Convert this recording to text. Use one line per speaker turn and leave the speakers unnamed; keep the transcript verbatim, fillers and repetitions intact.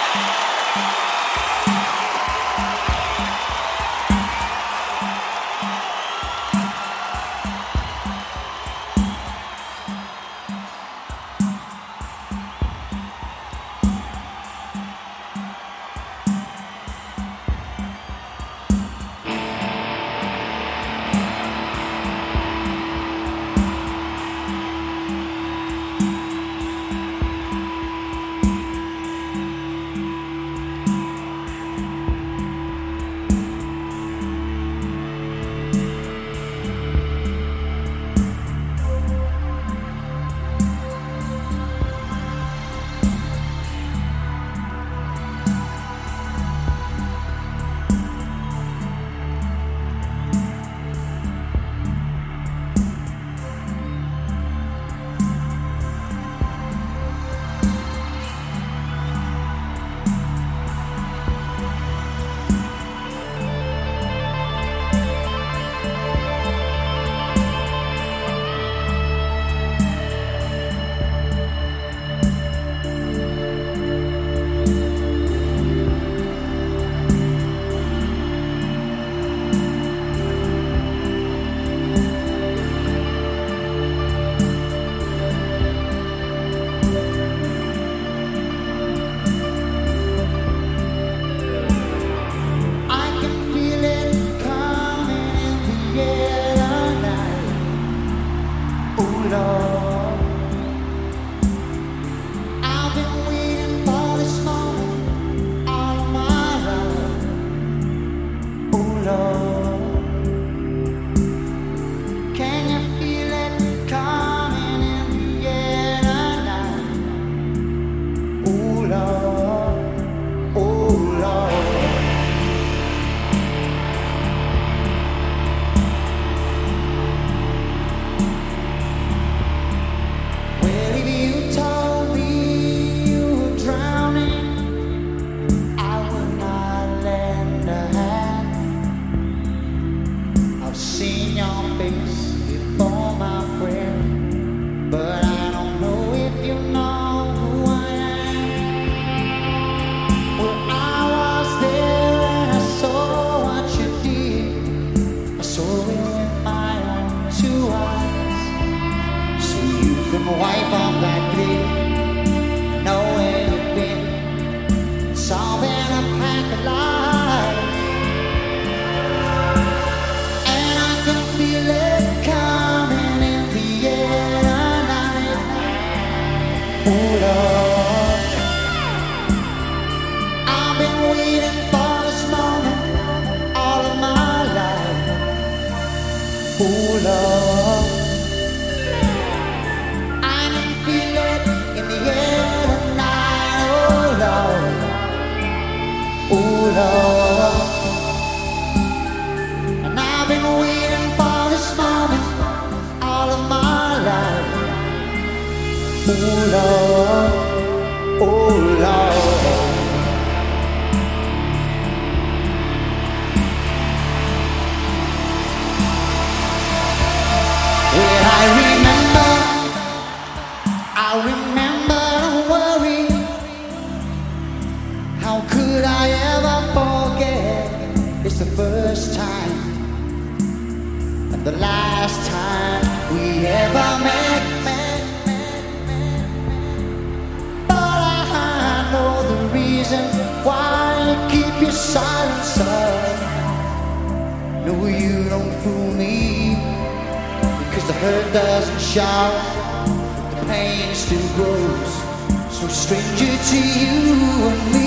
Wipe off that grin, know where you've been, solving a pack of lies, and I can feel it coming in the air tonight. Oh Lord, I've been waiting for this moment all of my life. Oh Lord, oh Lord, and I've been waiting for this moment all of my life. Oh Lord, oh Lord. Well, I remember, I remember the worry. How could I ever forget? It's the first time and the last time we ever met, met, met, met, met. But I know the reason why you keep your silence up. No, you don't fool me, because the hurt doesn't shout, the pain still grows. So stranger to you and me.